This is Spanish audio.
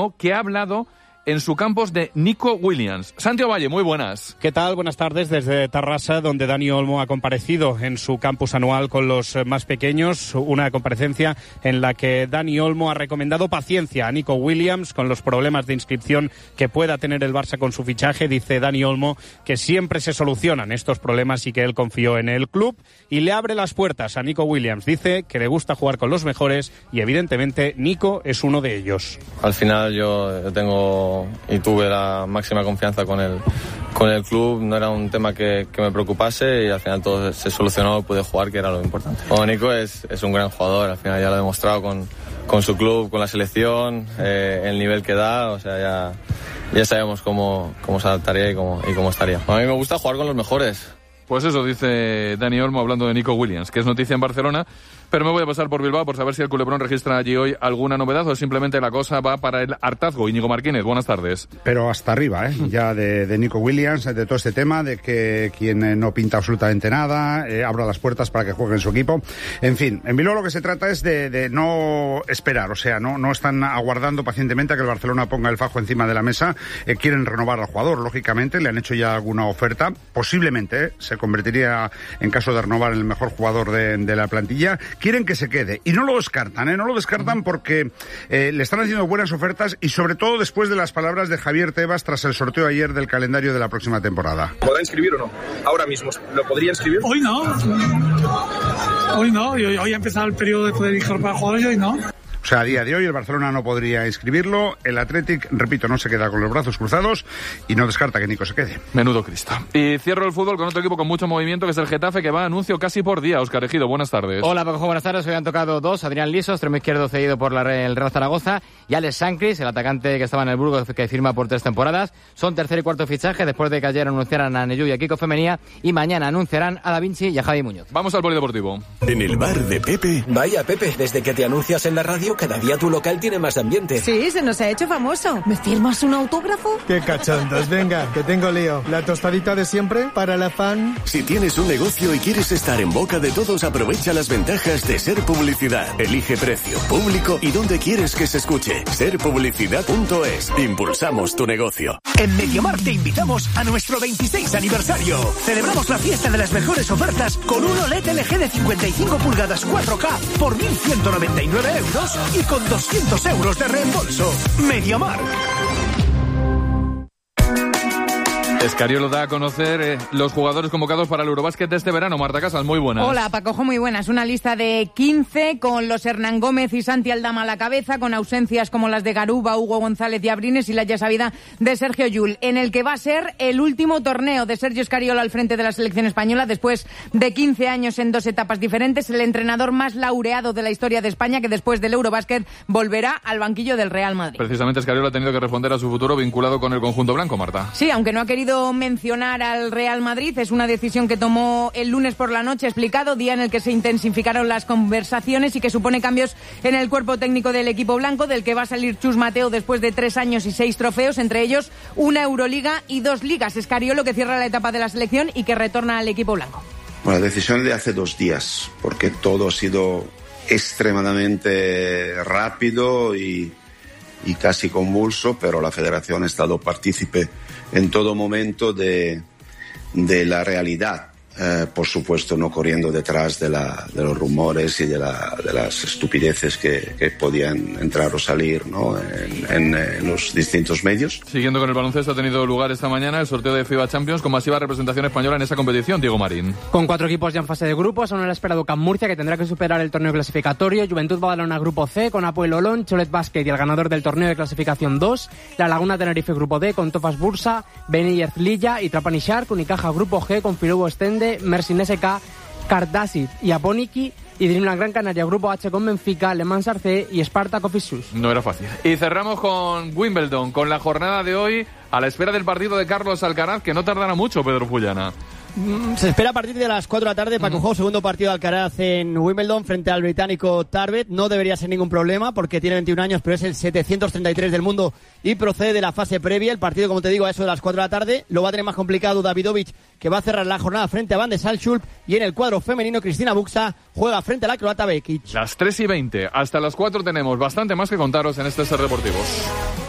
Olmo, que ha hablado en su campus de Nico Williams. Santi Ovalle, muy buenas. ¿Qué tal? Buenas tardes desde Tarrasa, donde Dani Olmo ha comparecido en su campus anual con los más pequeños. Una comparecencia en la que Dani Olmo ha recomendado paciencia a Nico Williams con los problemas de inscripción que pueda tener el Barça con su fichaje. Dice Dani Olmo que siempre se solucionan estos problemas y que él confió en el club y le abre las puertas a Nico Williams. Dice que le gusta jugar con los mejores y evidentemente Nico es uno de ellos. Al final yo tengo y tuve la máxima confianza con el club, no era un tema que me preocupase y al final todo se solucionó, pude jugar, que era lo importante. Bueno, Nico es un gran jugador, al final ya lo ha demostrado con su club, con la selección, el nivel que da, o sea, ya sabemos cómo se adaptaría y cómo estaría. A mí me gusta jugar con los mejores. Pues eso dice Dani Olmo hablando de Nico Williams, que es noticia en Barcelona, pero me voy a pasar por Bilbao por saber si el Culebrón registra allí hoy alguna novedad o simplemente la cosa va para el hartazgo. Íñigo Martínez, buenas tardes. Pero hasta arriba, ya de Nico Williams, de todo este tema, de que quien no pinta absolutamente nada, abra las puertas para que juegue en su equipo. En fin, en Bilbao lo que se trata es de no esperar, o sea, no están aguardando pacientemente a que el Barcelona ponga el fajo encima de la mesa. Quieren renovar al jugador, lógicamente, le han hecho ya alguna oferta, posiblemente se convertiría, en caso de renovar, en el mejor jugador de la plantilla. Quieren que se quede y no lo descartan, porque le están haciendo buenas ofertas y sobre todo después de las palabras de Javier Tebas tras el sorteo ayer del calendario de la próxima temporada. ¿Podrá inscribir o no? Ahora mismo, ¿lo podría inscribir? Hoy no, hoy ha empezado el periodo de poder inscribir para jugadores y hoy no. O sea, a día de hoy el Barcelona no podría inscribirlo. El Athletic, repito, no se queda con los brazos cruzados y no descarta que Nico se quede. Menudo Cristo. Y cierro el fútbol con otro equipo con mucho movimiento, que es el Getafe, que va a anuncio casi por día. Óscar Ejido, buenas tardes. Hola, Paco, buenas tardes. Hoy han tocado dos. Adrián Liso, extremo izquierdo cedido por el Real Zaragoza, y Alex Sancris, el atacante que estaba en el Burgos, que firma por 3 temporadas. Son tercer y cuarto fichaje después de que ayer anunciaran a Neyu y a Kiko Femenía, y mañana anunciarán a Da Vinci y a Javi Muñoz. Vamos al polideportivo. En el bar de Pepe. Vaya, Pepe, desde que te anuncias en la radio, cada día tu local tiene más ambiente. Sí, se nos ha hecho famoso. ¿Me firmas un autógrafo? Qué cachondos, venga, que tengo lío. La tostadita de siempre para la fan. Si tienes un negocio y quieres estar en boca de todos, aprovecha las ventajas de Ser Publicidad. Elige precio, público y dónde quieres que se escuche. Serpublicidad.es. Impulsamos tu negocio. En Mediamar te invitamos a nuestro 26 aniversario. Celebramos la fiesta de las mejores ofertas con un OLED LG de 55 pulgadas 4K por 1.199 euros y con 200 euros de reembolso. Mediamar. Escariolo da a conocer los jugadores convocados para el Eurobásquet de este verano. Marta Casas, muy buenas. Hola, Pacojo, muy buenas. Una lista de 15 con los Hernán Gómez y Santi Aldama a la cabeza, con ausencias como las de Garuba, Hugo González y Abrines y la ya sabida de Sergio Llull, en el que va a ser el último torneo de Sergio Escariolo al frente de la selección española después de 15 años en 2 etapas diferentes. El entrenador más laureado de la historia de España, que después del Eurobásquet volverá al banquillo del Real Madrid. Precisamente Escariolo ha tenido que responder a su futuro vinculado con el conjunto blanco, Marta. Sí, aunque no ha querido mencionar al Real Madrid, es una decisión que tomó el lunes por la noche, explicado, día en el que se intensificaron las conversaciones y que supone cambios en el cuerpo técnico del equipo blanco, del que va a salir Chus Mateo después de 3 años y 6 trofeos, entre ellos una Euroliga y 2 ligas. Escariolo, que cierra la etapa de la selección y que retorna al equipo blanco. Bueno, la decisión de hace 2 días, porque todo ha sido extremadamente rápido y casi convulso, pero la Federación ha estado partícipe en todo momento de la realidad. Por supuesto, no corriendo detrás de los rumores y de las estupideces que podían entrar o salir, ¿no? en los distintos medios. Siguiendo con el baloncesto, ha tenido lugar esta mañana el sorteo de FIBA Champions con masiva representación española en esa competición. Diego Marín. Con 4 equipos ya en fase de grupos, aún no ha esperado Camp Murcia, que tendrá que superar el torneo clasificatorio. Juventud Badalona Grupo C con Apoel Olón, Cholet Basket y el ganador del torneo de clasificación 2. La Laguna Tenerife Grupo D con Tofas Bursa, Beni Erzlilla y Trapani Shark. Unicaja Grupo G con Filubo Estende, Mersin SK, Cardasit y Aponiki, y Dreamland Gran Canaria Grupo H con Benfica, Le Mans Arce y Spartak Office. No era fácil. Y cerramos con Wimbledon, con la jornada de hoy, a la espera del partido de Carlos Alcaraz, que no tardará mucho, Pedro Fullana. Se espera a partir de las 4 de la tarde para que juegue segundo partido de Alcaraz en Wimbledon frente al británico Tarbet. No debería ser ningún problema porque tiene 21 años, pero es el 733 del mundo y procede de la fase previa. El partido, como te digo, a eso de las 4 de la tarde. Lo va a tener más complicado Davidovich, que va a cerrar la jornada frente a Van de Salzschulp, y en el cuadro femenino Cristina Buxa juega frente a la croata Bekic. Las 3:20, hasta las 4 tenemos bastante más que contaros en este Ser Deportivos.